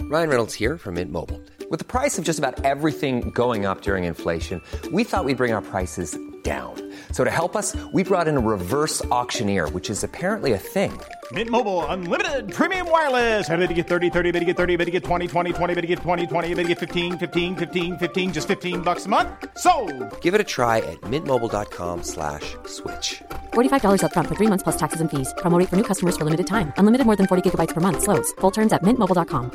Ryan Reynolds here from Mint Mobile. With the price of just about everything going up during inflation, we thought we'd bring our prices down. So to help us, we brought in a reverse auctioneer, which is apparently a thing. Mint Mobile Unlimited Premium Wireless. How to get 30, 30, bit to get 30, bit to get 20, 20, 20, bit to get 20, 20, bit to get 15, 15, 15, 15, just $15 a month? Sold! Give it a try at mintmobile.com/switch. $45 up front for 3 months plus taxes and fees. Promo rate for new customers for limited time. Unlimited more than 40 gigabytes per month. Slows full terms at mintmobile.com.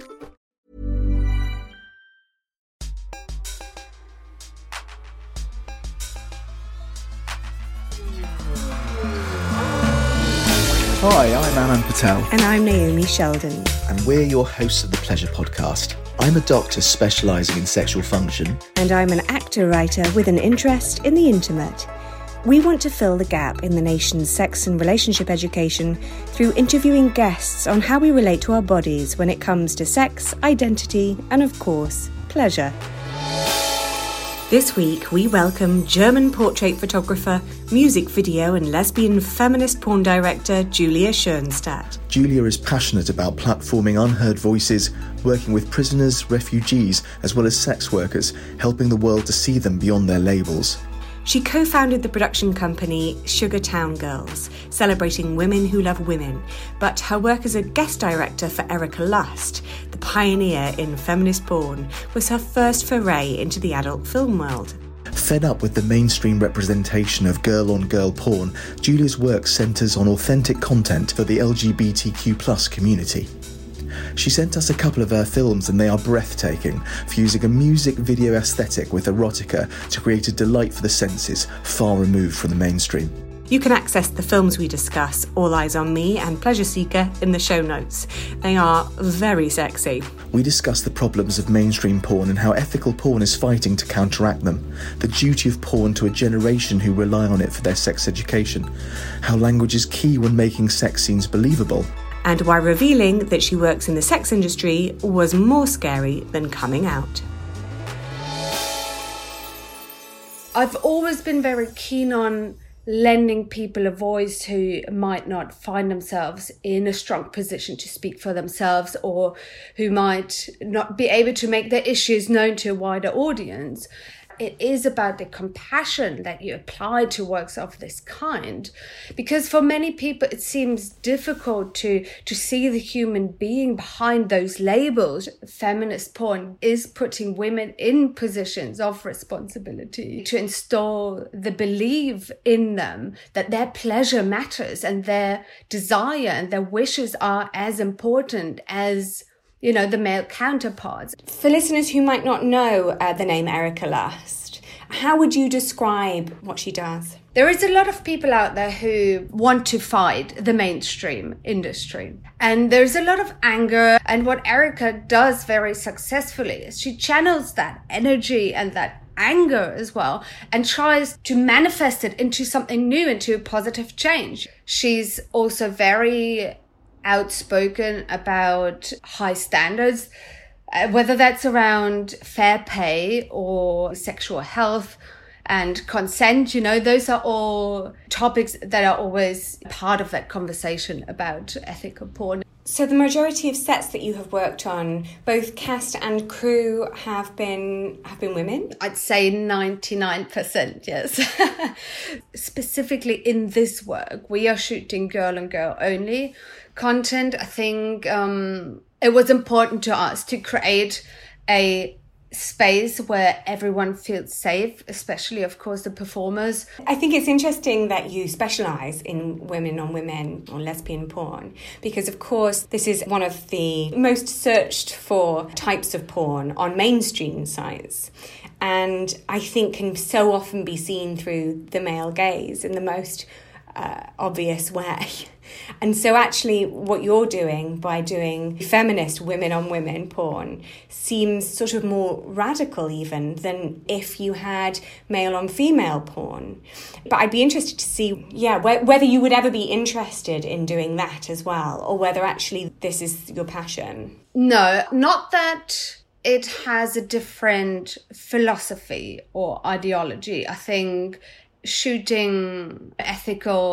Hi, I'm Aman Patel. And I'm Naomi Sheldon. And we're your hosts of the Pleasure Podcast. I'm a doctor specialising in sexual function. And I'm an actor-writer with an interest in the intimate. We want to fill the gap in the nation's sex and relationship education through interviewing guests on how we relate to our bodies when it comes to sex, identity, and of course, pleasure. This week, we welcome German portrait photographer, music video and lesbian feminist porn director Julia Schoenstatt. Julia is passionate about platforming unheard voices, working with prisoners, refugees, as well as sex workers, helping the world to see them beyond their labels. She co-founded the production company Sugar Town Girls, celebrating women who love women, but her work as a guest director for Erika Lust, the pioneer in feminist porn, was her first foray into the adult film world. Fed up with the mainstream representation of girl-on-girl porn, Julia's work centres on authentic content for the LGBTQ+ community. She sent us a couple of her films and they are breathtaking, fusing a music video aesthetic with erotica to create a delight for the senses, far removed from the mainstream. You can access the films we discuss, All Eyes on Me and Pleasure Seeker, in the show notes. They are very sexy. We discuss the problems of mainstream porn and how ethical porn is fighting to counteract them, the duty of porn to a generation who rely on it for their sex education, how language is key when making sex scenes believable, and why revealing that she works in the sex industry was more scary than coming out. I've always been very keen on lending people a voice who might not find themselves in a strong position to speak for themselves, or who might not be able to make their issues known to a wider audience. It is about the compassion that you apply to works of this kind, because for many people it seems difficult to see the human being behind those labels. Feminist porn is putting women in positions of responsibility to install the belief in them that their pleasure matters and their desire and their wishes are as important as the male counterparts. For listeners who might not know the name Erika Lust, how would you describe what she does? There is a lot of people out there who want to fight the mainstream industry. And there's a lot of anger. And what Erika does very successfully is she channels that energy and that anger as well and tries to manifest it into something new, into a positive change. She's also very outspoken about high standards, whether that's around fair pay or sexual health and consent. Those are all topics that are always part of that conversation about ethical porn. So the majority of sets that you have worked on, both cast and crew, have been women? I'd say 99%, yes. Specifically in this work, we are shooting girl on girl only content. I think it was important to us to create a space where everyone feels safe, especially, of course, the performers. I think it's interesting that you specialise in women on women or lesbian porn, because, of course, this is one of the most searched for types of porn on mainstream sites, and I think can so often be seen through the male gaze in the most obvious way. And so actually what you're doing by doing feminist women on women porn seems sort of more radical even than if you had male on female porn. But I'd be interested to see, whether you would ever be interested in doing that as well, or whether actually this is your passion. No, not that it has a different philosophy or ideology. I think shooting ethical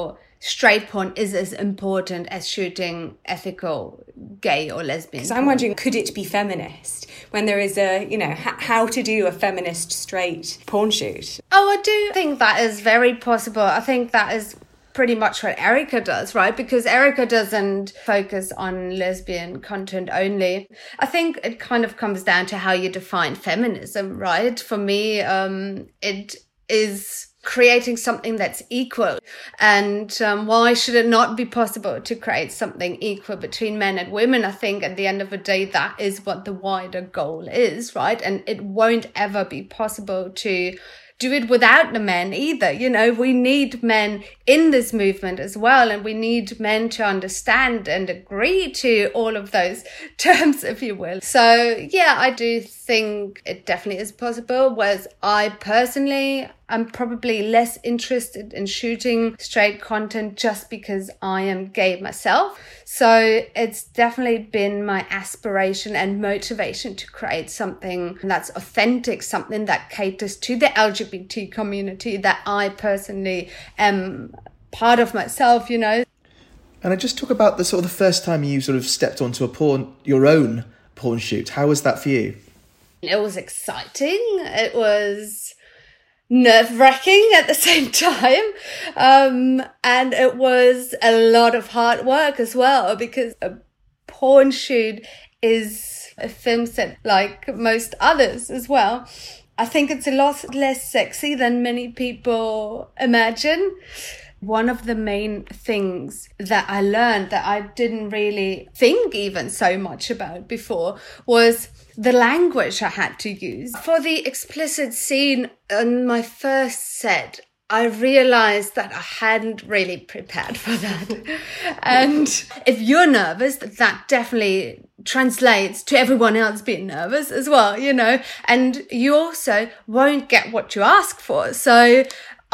straight porn is as important as shooting ethical gay or lesbian Because porn. I'm wondering, could it be feminist when there is a, how to do a feminist straight porn shoot? Oh, I do think that is very possible. I think that is pretty much what Erica does, right? Because Erica doesn't focus on lesbian content only. I think it kind of comes down to how you define feminism, right? For me, it is creating something that's equal. And why should it not be possible to create something equal between men and women? I think at the end of the day, that is what the wider goal is, right? And it won't ever be possible to do it without the men either. We need men in this movement as well, and we need men to understand and agree to all of those terms, if you will. So yeah, I do think it definitely is possible, whereas I personally am probably less interested in shooting straight content just because I am gay myself. So it's definitely been my aspiration and motivation to create something that's authentic, something that caters to the LGBT community that I personally am part of myself, And I just talk about the sort of the first time you sort of stepped onto your own porn shoot. How was that for you? It was exciting. It was nerve-wracking at the same time. And it was a lot of hard work as well, because a porn shoot is a film set like most others as well. I think it's a lot less sexy than many people imagine. One of the main things that I learned that I didn't really think even so much about before was the language I had to use. For the explicit scene on my first set, I realized that I hadn't really prepared for that. And if you're nervous, that definitely translates to everyone else being nervous as well, and you also won't get what you ask for. So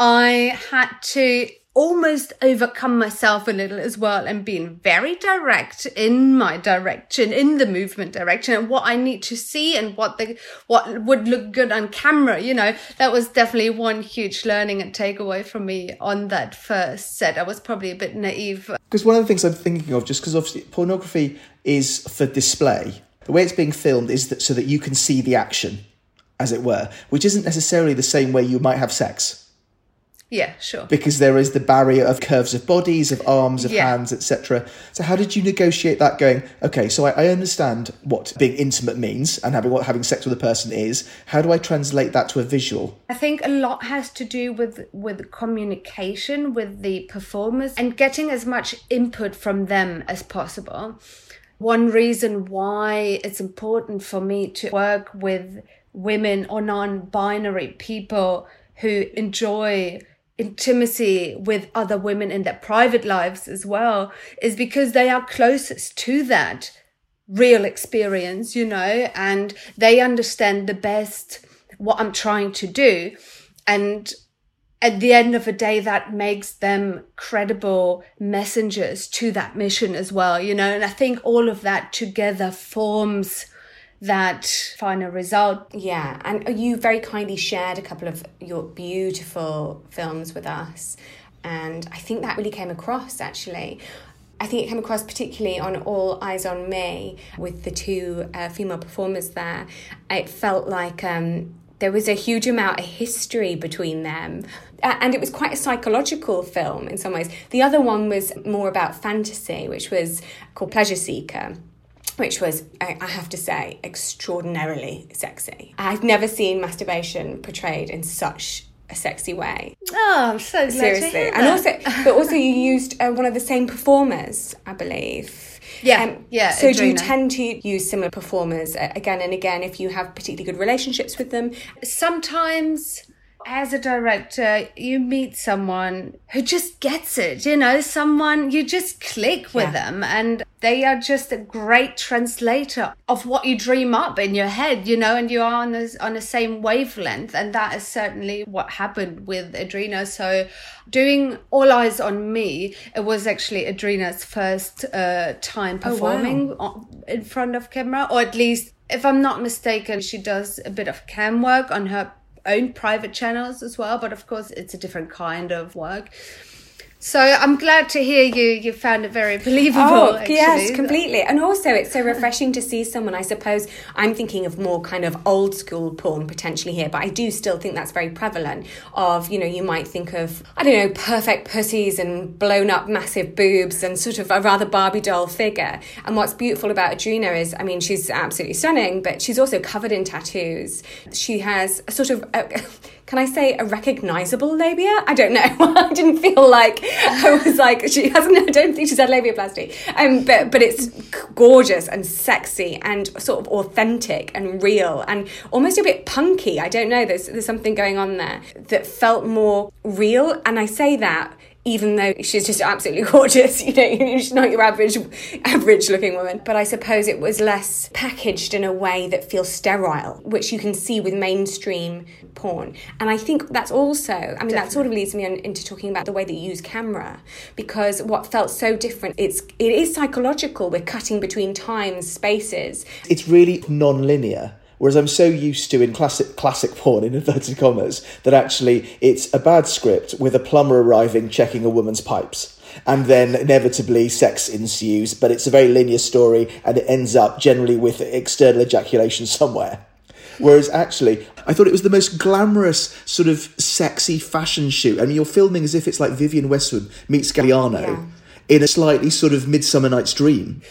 I had to almost overcome myself a little as well, and being very direct in my direction, in the movement direction, and what I need to see and what would look good on camera. That was definitely one huge learning and takeaway from me on that first set. I was probably a bit naive. Because one of the things I'm thinking of, just because obviously pornography is for display, the way it's being filmed is that so that you can see the action, as it were, which isn't necessarily the same way you might have sex. Yeah, sure. Because there is the barrier of curves of bodies, of arms, of hands, etc. So how did you negotiate that going, okay, so I understand what being intimate means and what having sex with a person is. How do I translate that to a visual? I think a lot has to do with communication with the performers and getting as much input from them as possible. One reason why it's important for me to work with women or non-binary people who enjoy intimacy with other women in their private lives as well is because they are closest to that real experience, and they understand the best what I'm trying to do. And at the end of the day, that makes them credible messengers to that mission as well, and I think all of that together forms that final result. Yeah, and you very kindly shared a couple of your beautiful films with us, and I think that really came across, actually. I think it came across particularly on All Eyes on Me with the two female performers there. It felt like there was a huge amount of history between them. And it was quite a psychological film in some ways. The other one was more about fantasy, which was called Pleasure Seeker, which was, I have to say, extraordinarily sexy. I've never seen masturbation portrayed in such a sexy way. Oh, I'm so glad Seriously. to hear And that. also you used one of the same performers, I believe. Yeah. So do you Adrina. tend to use similar performers again and again if you have particularly good relationships with them? Sometimes, as a director, you meet someone who just gets it, someone you just click with them, and they are just a great translator of what you dream up in your head, and you are on the same wavelength, and that is certainly what happened with Adrina. So doing All Eyes on Me, it was actually Adrina's first time performing in front of camera, or at least, if I'm not mistaken, she does a bit of cam work on her own private channels as well, but of course it's a different kind of work. So I'm glad to hear you found it very believable. Oh, actually. yes, completely. And also it's so refreshing to see someone, I suppose, I'm thinking of more kind of old school porn potentially here, but I do still think that's very prevalent of, you might think of, I don't know, perfect pussies and blown up massive boobs and sort of a rather Barbie doll figure. And what's beautiful about Adrina is, I mean, she's absolutely stunning, but she's also covered in tattoos. She has a sort of... can I say a recognisable labia? I don't know. I didn't feel like I was like, she hasn't, I don't think she's had labiaplasty. But it's gorgeous and sexy and sort of authentic and real and almost a bit punky. I don't know, there's something going on there that felt more real. And I say that even though she's just absolutely gorgeous, she's not your average looking woman. But I suppose it was less packaged in a way that feels sterile, which you can see with mainstream porn. And I think that's also, Definitely. That sort of leads me into talking about the way that you use camera, because what felt so different, it is psychological. We're cutting between times, spaces. It's really non-linear. Whereas I'm so used to in classic porn, in inverted commas, that actually it's a bad script with a plumber arriving, checking a woman's pipes. And then inevitably sex ensues, but it's a very linear story and it ends up generally with external ejaculation somewhere. Whereas actually, I thought it was the most glamorous, sort of sexy fashion shoot. I mean, you're filming as if it's like Vivienne Westwood meets Galliano. Yeah. In a slightly sort of Midsummer Night's Dream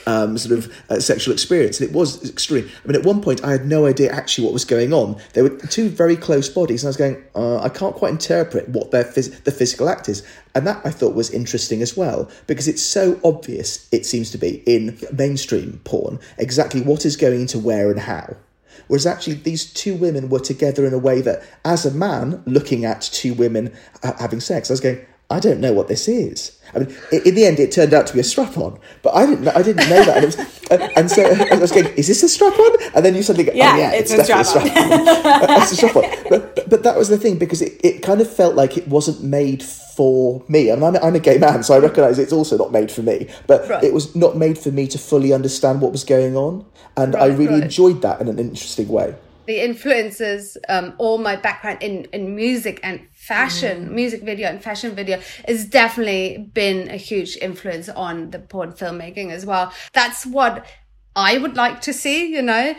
sexual experience. And it was extreme. I mean, at one point, I had no idea actually what was going on. There were two very close bodies, and I was going, I can't quite interpret what the physical act is. And that, I thought, was interesting as well, because it's so obvious, it seems to be, in mainstream porn, exactly what is going into where and how. Whereas actually these two women were together in a way that, as a man looking at two women having sex, I was going, I don't know what this is. I mean, in the end, it turned out to be a strap-on, but I didn't know that. And, it was, and so I was going, "Is this a strap-on?" And then you suddenly go, "Oh yeah, it's definitely a strap-on." It's a strap-on. But that was the thing, because it kind of felt like it wasn't made for me. And I'm a gay man, so I recognise it's also not made for me. But It was not made for me to fully understand what was going on, and I really enjoyed that in an interesting way. The influences, all my background in music and fashion, music video and fashion video, has definitely been a huge influence on the porn filmmaking as well. That's what I would like to see,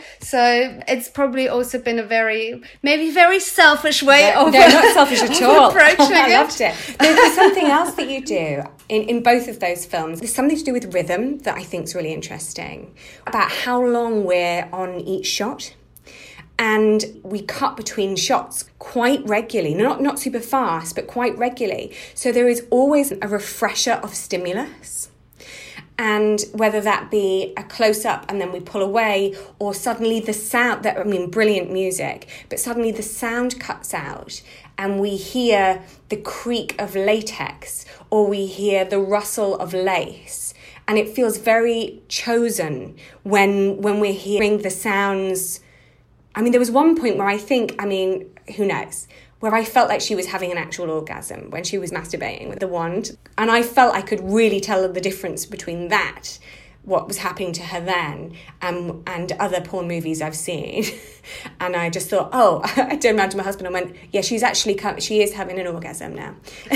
So it's probably also been a very selfish way of no, not selfish at all. approaching I loved it. There's something else that you do in both of those films. There's something to do with rhythm that I think is really interesting, about how long we're on each shot. And we cut between shots quite regularly, not super fast, but quite regularly. So there is always a refresher of stimulus. And whether that be a close-up and then we pull away, or suddenly the sound, brilliant music, but suddenly the sound cuts out and we hear the creak of latex, or we hear the rustle of lace. And it feels very chosen when we're hearing the sounds. There was one point where I think, who knows, where I felt like she was having an actual orgasm when she was masturbating with the wand. And I felt I could really tell the difference between that, what was happening to her then, and other porn movies I've seen. And I just thought, I turned around to my husband and went, yeah, she is having an orgasm now.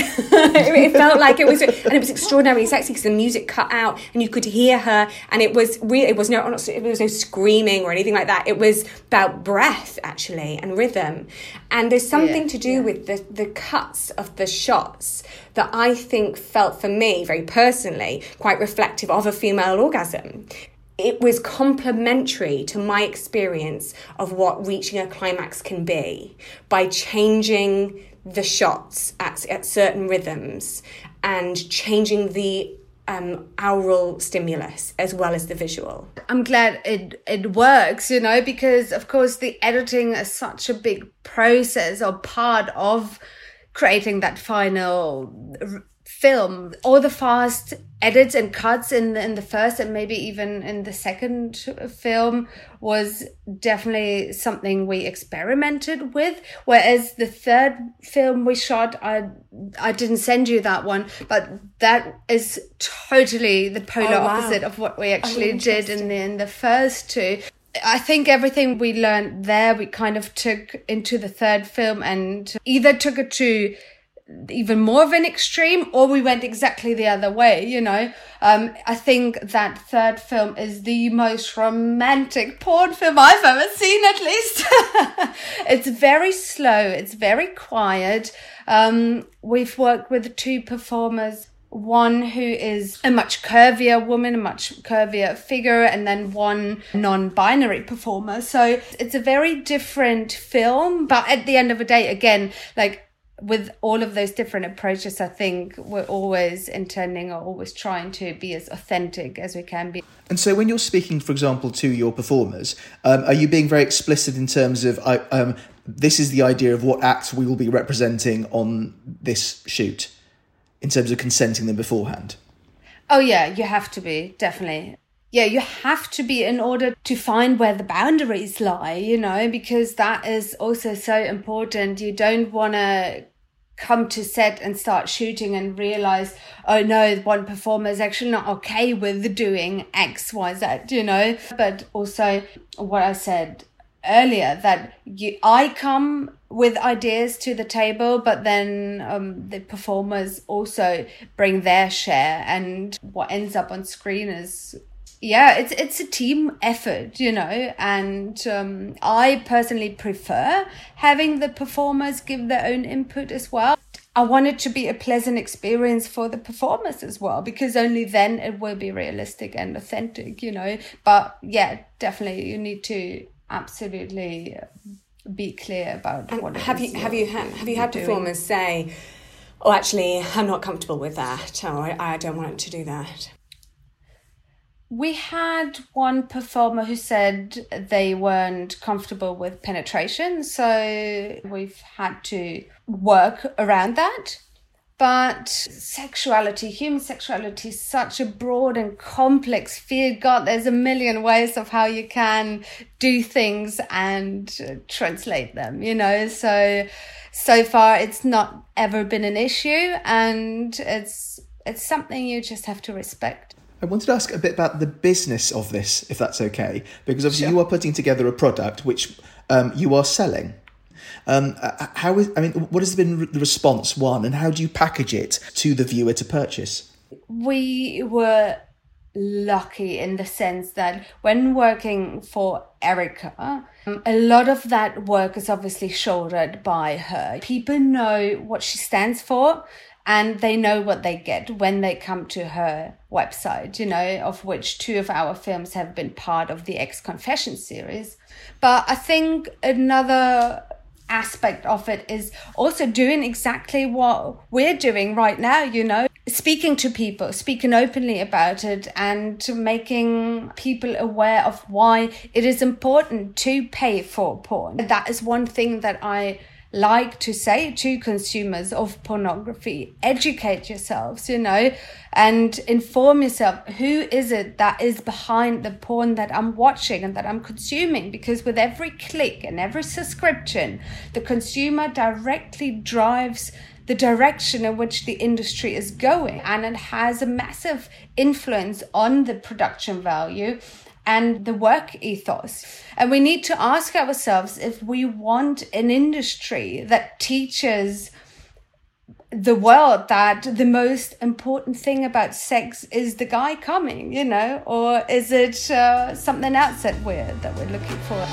It felt like it was, and it was extraordinarily sexy because the music cut out and you could hear her, and it was no screaming or anything like that. It was about breath actually and rhythm, and there's something to do with the cuts of the shots that I think felt, for me very personally, quite reflective of a female orgasm. It was complementary to my experience of what reaching a climax can be by changing the shots at certain rhythms and changing the aural stimulus as well as the visual. I'm glad it works, because of course the editing is such a big process or part of creating that final film. All the fast edits and cuts in the first and maybe even in the second film was definitely something we experimented with, whereas the third film we shot, I didn't send you that one, but that is totally the polar opposite of what we actually did in the first two. I think everything we learned there, we kind of took into the third film and either took it to even more of an extreme, or we went exactly the other way, you know. I think that third film is the most romantic porn film I've ever seen, at least. It's very slow. It's very quiet. We've worked with two performers, one who is a much curvier woman, a much curvier figure, and then one non-binary performer. So it's a very different film. But at the end of the day, again, like, with all of those different approaches, I think we're always intending or always trying to be as authentic as we can be. And so when you're speaking, for example, to your performers, are you being very explicit in terms of this is the idea of what acts we will be representing on this shoot, in terms of consenting them beforehand? Oh yeah, you have to be, definitely. Yeah, you have to be, in order to find where the boundaries lie, you know, because that is also so important. You don't want to come to set and start shooting and realize, oh no, one performer is actually not okay with doing X, Y, Z, you know. But also what I said earlier, that I come with ideas to the table, but then the performers also bring their share, and what ends up on screen is, yeah, it's a team effort, you know. And I personally prefer having the performers give their own input as well. I want it to be a pleasant experience for the performers as well, because only then it will be realistic and authentic, you know. But yeah, definitely you need to absolutely be clear about what it is. Have you had performers say, oh, actually, I'm not comfortable with that, or I don't want to do that? We had one performer who said they weren't comfortable with penetration, so we've had to work around that. But sexuality, human sexuality, is such a broad and complex field. God, there's a million ways of how you can do things and translate them, you know. So far, it's not ever been an issue, and it's something you just have to respect. I wanted to ask a bit about the business of this, if that's okay, because obviously you are putting together a product which you are selling. What has been the response, one, and how do you package it to the viewer to purchase? We were lucky in the sense that when working for Erica, a lot of that work is obviously shouldered by her. People know what she stands for, and they know what they get when they come to her website, you know, of which 2 of our films have been part of the X Confessions series. But I think another aspect of it is also doing exactly what we're doing right now, you know, speaking to people, speaking openly about it, and making people aware of why it is important to pay for porn. That is one thing that I like to say to consumers of pornography: educate yourselves, you know, and inform yourself. Who is it that is behind the porn that I'm watching and that I'm consuming? Because with every click and every subscription, the consumer directly drives the direction in which the industry is going, and it has a massive influence on the production value and the work ethos. And we need to ask ourselves if we want an industry that teaches the world that the most important thing about sex is the guy coming, you know, or is it something else that we're looking for?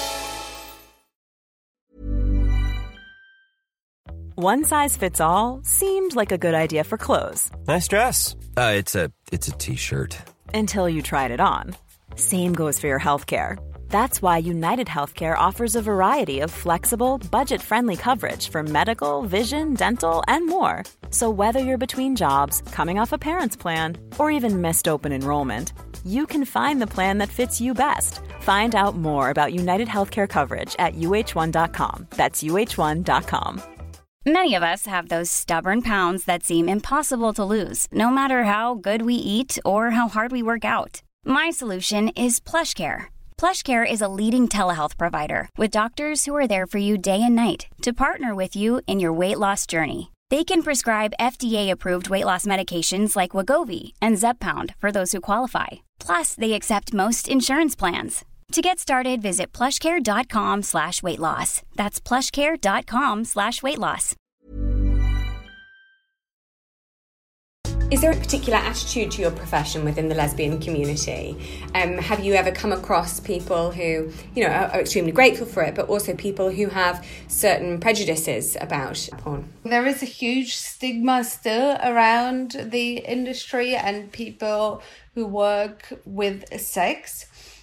One size fits all seemed like a good idea for clothes. Nice dress. It's a t-shirt. Until you tried it on. Same goes for your healthcare. That's why United Healthcare offers a variety of flexible, budget-friendly coverage for medical, vision, dental, and more. So whether you're between jobs, coming off a parent's plan, or even missed open enrollment, you can find the plan that fits you best. Find out more about United Healthcare coverage at UH1.com. That's UH1.com. Many of us have those stubborn pounds that seem impossible to lose, no matter how good we eat or how hard we work out. My solution is PlushCare. PlushCare is a leading telehealth provider with doctors who are there for you day and night to partner with you in your weight loss journey. They can prescribe FDA-approved weight loss medications like Wegovy and Zepbound for those who qualify. Plus, they accept most insurance plans. To get started, visit plushcare.com/weightloss. That's plushcare.com/weightloss. Is there a particular attitude to your profession within the lesbian community? Have you ever come across people who, are extremely grateful for it, but also people who have certain prejudices about porn? There is a huge stigma still around the industry and people who work with sex.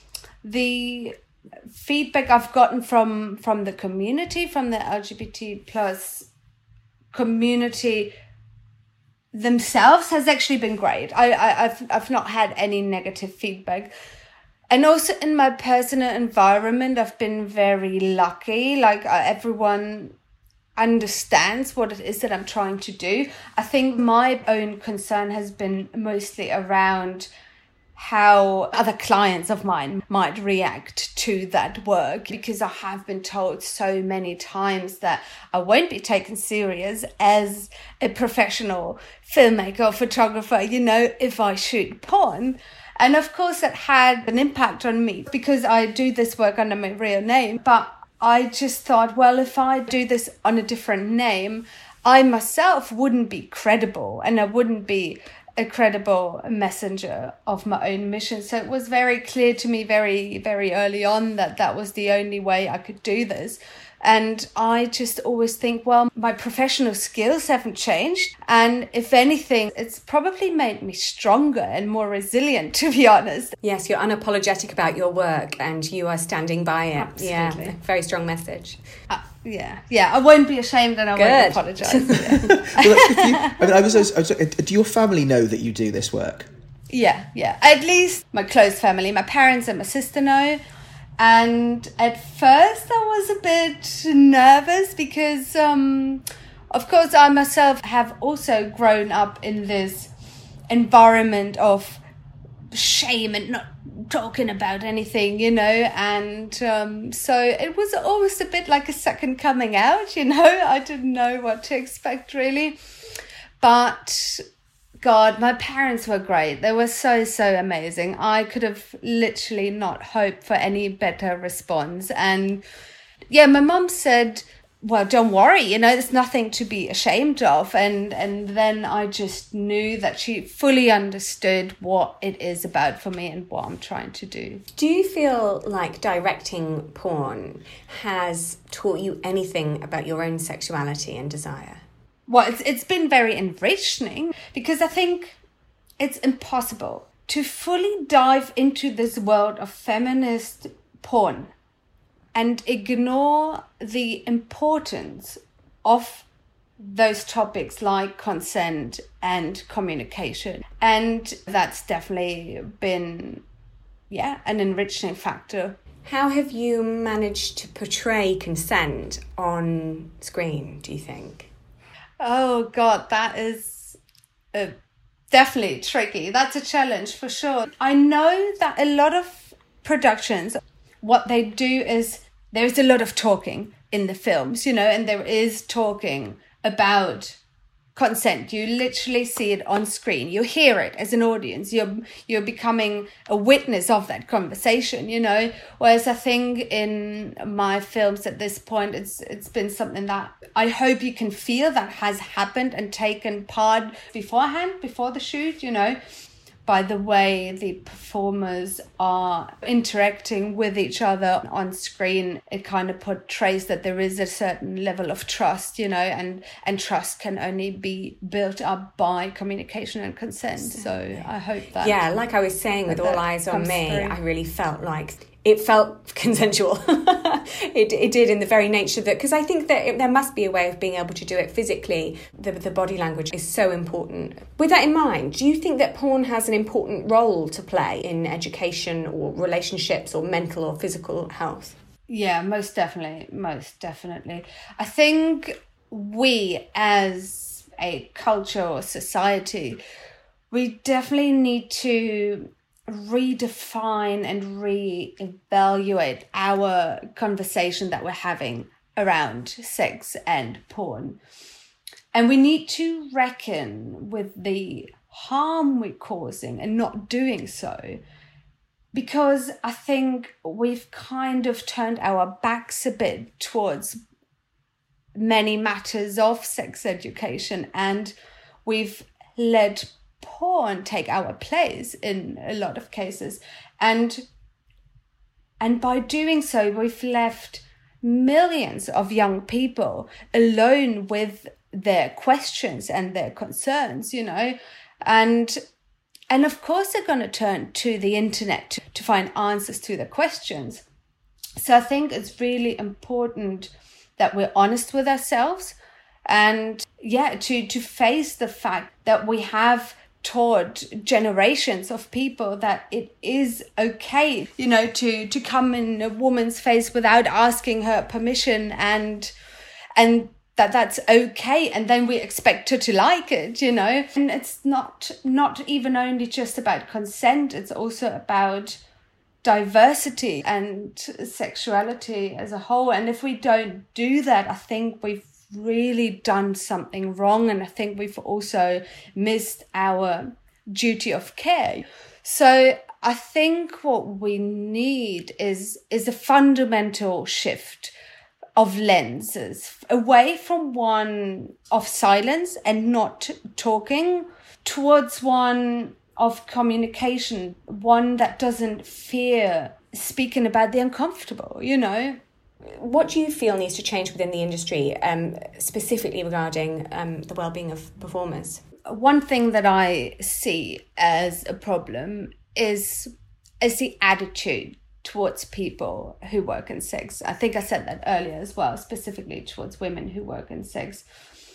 The feedback I've gotten from the community, from the LGBT plus community themselves, has actually been great. I've not had any negative feedback. And also in my personal environment, I've been very lucky. Everyone understands what it is that I'm trying to do. I think my own concern has been mostly around how other clients of mine might react to that work, because I have been told so many times that I won't be taken serious as a professional filmmaker or photographer, if I shoot porn. And of course that had an impact on me because I do this work under my real name. But I just thought, well, if I do this on a different name, I myself wouldn't be credible and I wouldn't be a credible messenger of my own mission. So it was very clear to me very, very early on that was the only way I could do this. And I just always think, well, my professional skills haven't changed. And if anything, it's probably made me stronger and more resilient, to be honest. Yes, you're unapologetic about your work and you are standing by it. Absolutely. Yeah, very strong message. Yeah, I won't be ashamed and I won't apologise. Yeah. Well, that's good for you. Do your family know that you do this work? Yeah. At least my close family, my parents and my sister know. And at first I was a bit nervous because, of course, I myself have also grown up in this environment of shame and not talking about anything, and so it was almost a bit like a second coming out, I didn't know what to expect really. But God, my parents were great. They were so amazing. I could have literally not hoped for any better response. And yeah, my mum said, well, don't worry, there's nothing to be ashamed of. And then I just knew that she fully understood what it is about for me and what I'm trying to do. Do you feel like directing porn has taught you anything about your own sexuality and desire? Well, it's been very enriching because I think it's impossible to fully dive into this world of feminist porn and ignore the importance of those topics like consent and communication. And that's definitely been, an enriching factor. How have you managed to portray consent on screen, do you think? Oh, God, that is definitely tricky. That's a challenge for sure. I know that a lot of productions, what they do is there's a lot of talking in the films, and there is talking about consent. You literally see it on screen. You hear it as an audience. You're becoming a witness of that conversation, Whereas I think in my films at this point, it's been something that I hope you can feel that has happened and taken part beforehand, before the shoot, by the way the performers are interacting with each other on screen. It kind of portrays that there is a certain level of trust, and trust can only be built up by communication and consent. So I hope that... Yeah, like I was saying with All Eyes on Me, I really felt like it felt consensual. It did in the very nature of it, because I think that there must be a way of being able to do it physically. The body language is so important. With that in mind, do you think that porn has an important role to play in education or relationships or mental or physical health? Yeah, most definitely. I think we as a culture or society, we definitely need to redefine and re-evaluate our conversation that we're having around sex and porn. And we need to reckon with the harm we're causing and not doing so. Because I think we've kind of turned our backs a bit towards many matters of sex education, and we've let porn take our place in a lot of cases. And by doing so, we've left millions of young people alone with their questions and their concerns, you know, and of course they're going to turn to the internet to find answers to their questions. So I think it's really important that we're honest with ourselves and to face the fact that we have taught generations of people that it is okay, you know, to come in a woman's face without asking her permission, and that's okay, and then we expect her to like it, you know. And it's not even only just about consent, it's also about diversity and sexuality as a whole. And if we don't do that, I think we've really done something wrong, and I think we've also missed our duty of care. So I think what we need is a fundamental shift of lenses, away from one of silence and not talking, towards one of communication, one that doesn't fear speaking about the uncomfortable, you know. What do you feel needs to change within the industry, specifically regarding the well-being of performers? One thing that I see as a problem is the attitude towards people who work in sex. I think I said that earlier as well, specifically towards women who work in sex.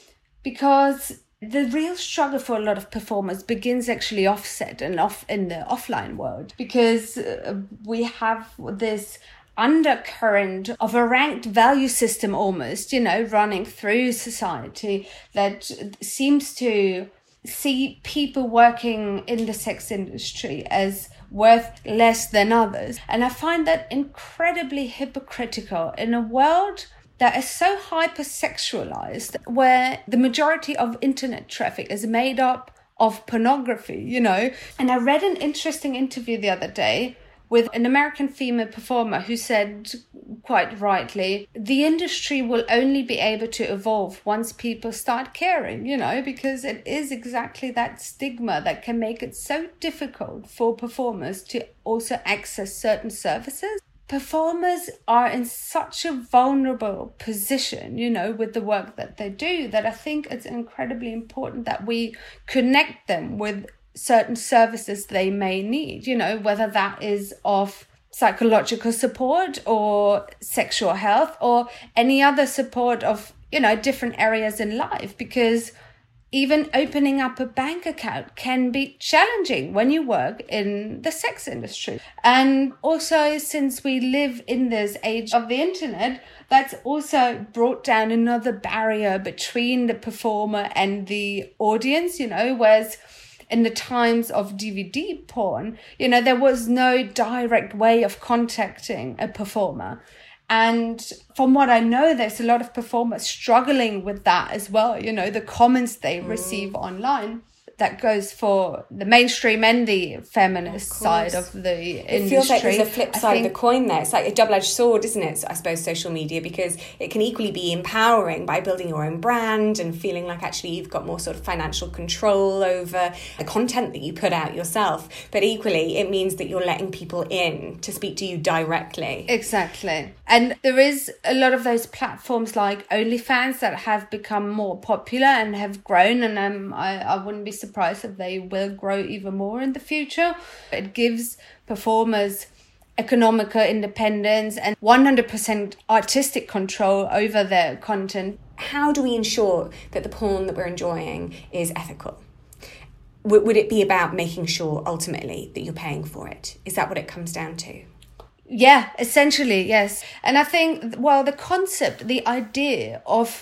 Because the real struggle for a lot of performers begins actually offset and off in the offline world, because we have this undercurrent of a ranked value system almost, you know, running through society that seems to see people working in the sex industry as worth less than others. And I find that incredibly hypocritical in a world that is so hypersexualized, where the majority of internet traffic is made up of pornography, you know. And I read an interesting interview the other day with an American female performer who said, quite rightly, the industry will only be able to evolve once people start caring, you know, because it is exactly that stigma that can make it so difficult for performers to also access certain services. Performers are in such a vulnerable position, you know, with the work that they do, that I think it's incredibly important that we connect them with certain services they may need, you know, whether that is of psychological support or sexual health or any other support of, you know, different areas in life. Because even opening up a bank account can be challenging when you work in the sex industry. And also, since we live in this age of the internet, that's also brought down another barrier between the performer and the audience, you know, whereas in the times of DVD porn, you know, there was no direct way of contacting a performer. And from what I know, there's a lot of performers struggling with that as well. You know, the comments they receive online. That goes for the mainstream and the feminist side of the industry. It feels like there's a flip side of the coin there. It's like a double-edged sword, isn't it? I suppose social media, because it can equally be empowering by building your own brand and feeling like actually you've got more sort of financial control over the content that you put out yourself. But equally, it means that you're letting people in to speak to you directly. Exactly. And there is a lot of those platforms like OnlyFans that have become more popular and have grown, and I wouldn't be surprised if they will grow even more in the future. It gives performers economical independence and 100% artistic control over their content. How do we ensure that the porn that we're enjoying is ethical? Would it be about making sure ultimately that you're paying for it? Is that what it comes down to? Yeah, essentially, yes. And I think, well, the concept, the idea of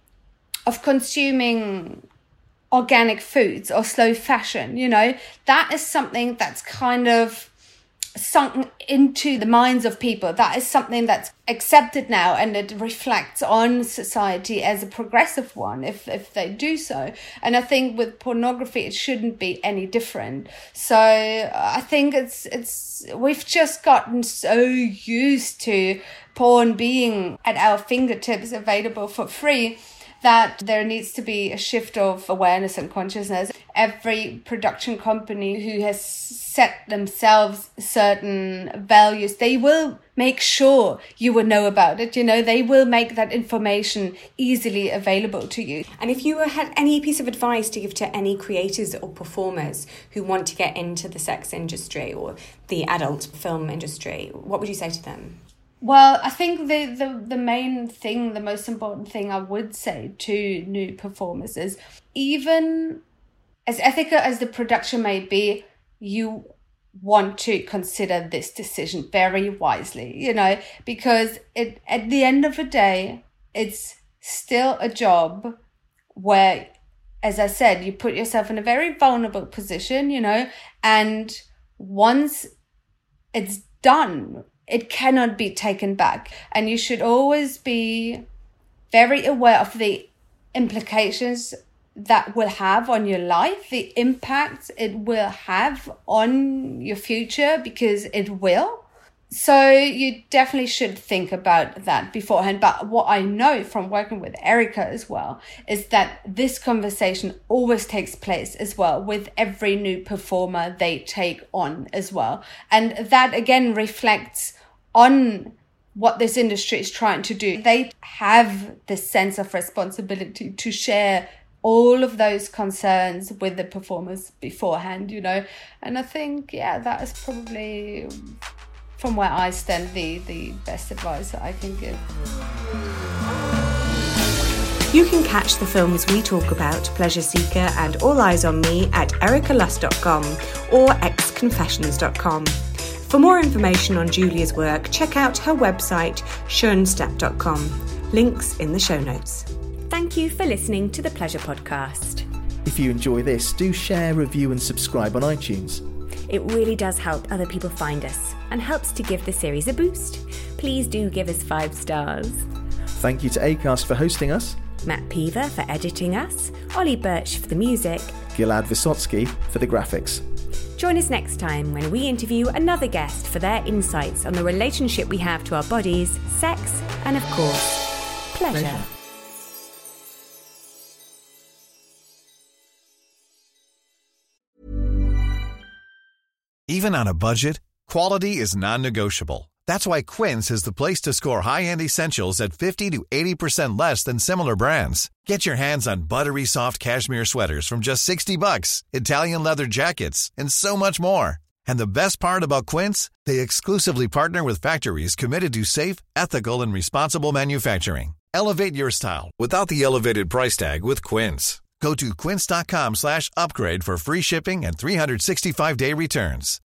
consuming organic foods or slow fashion, you know, that is something that's kind of sunk into the minds of people. That is something that's accepted now, and it reflects on society as a progressive one if they do so. And I think with pornography it shouldn't be any different. So I think it's we've just gotten so used to porn being at our fingertips, available for free, that there needs to be a shift of awareness and consciousness. Every production company who has set themselves certain values, they will make sure you will know about it. You know, they will make that information easily available to you. And if you had any piece of advice to give to any creators or performers who want to get into the sex industry or the adult film industry, what would you say to them? Well, I think the main thing, the most important thing I would say to new performers is, even as ethical as the production may be, you want to consider this decision very wisely, you know, because at the end of the day, it's still a job where, as I said, you put yourself in a very vulnerable position, you know, and once it's done, it cannot be taken back. And you should always be very aware of the implications that will have on your life, the impact it will have on your future, because it will. So you definitely should think about that beforehand. But what I know from working with Erica as well is that this conversation always takes place as well with every new performer they take on as well. And that again reflects on what this industry is trying to do. They have this sense of responsibility to share all of those concerns with the performers beforehand, you know. And I think, yeah, that is probably, from where I stand, the best advice that I can give. You can catch the films we talk about, Pleasure Seeker and All Eyes on Me, at ericalust.com or xconfessions.com. For more information on Julia's work, check out her website, schoenstatt.com. Links in the show notes. Thank you for listening to the Pleasure Podcast. If you enjoy this, do share, review and subscribe on iTunes. It really does help other people find us and helps to give the series a boost. Please do give us 5 stars. Thank you to Acast for hosting us, Matt Peaver for editing us, Ollie Birch for the music, Gilad Vysotsky for the graphics. Join us next time when we interview another guest for their insights on the relationship we have to our bodies, sex, and of course, pleasure. Even on a budget, quality is non-negotiable. That's why Quince is the place to score high-end essentials at 50 to 80% less than similar brands. Get your hands on buttery soft cashmere sweaters from just $60, Italian leather jackets, and so much more. And the best part about Quince, they exclusively partner with factories committed to safe, ethical, and responsible manufacturing. Elevate your style without the elevated price tag with Quince. Go to quince.com/upgrade for free shipping and 365-day returns.